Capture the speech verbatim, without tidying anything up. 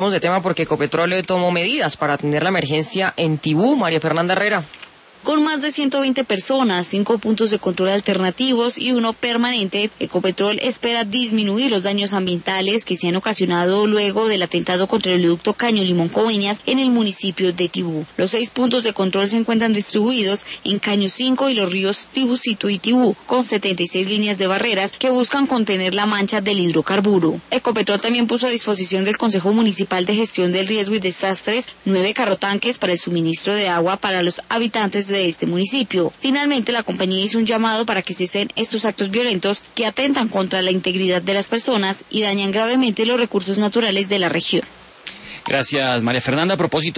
de tema porque Ecopetrol tomó medidas para atender la emergencia en Tibú. María Fernanda Herrera. Con más de ciento veinte personas, cinco puntos de control alternativos y uno permanente, Ecopetrol espera disminuir los daños ambientales que se han ocasionado luego del atentado contra el oleoducto Caño Limón Coveñas en el municipio de Tibú. Los seis puntos de control se encuentran distribuidos en Caño cinco y los ríos Tibucito y Tibú, con setenta y seis líneas de barreras que buscan contener la mancha del hidrocarburo. Ecopetrol también puso a disposición del Consejo Municipal de Gestión del Riesgo y Desastres nueve carrotanques para el suministro de agua para los habitantes de de este municipio. Finalmente, la compañía hizo un llamado para que cesen estos actos violentos que atentan contra la integridad de las personas y dañan gravemente los recursos naturales de la región. Gracias, María Fernanda. A propósito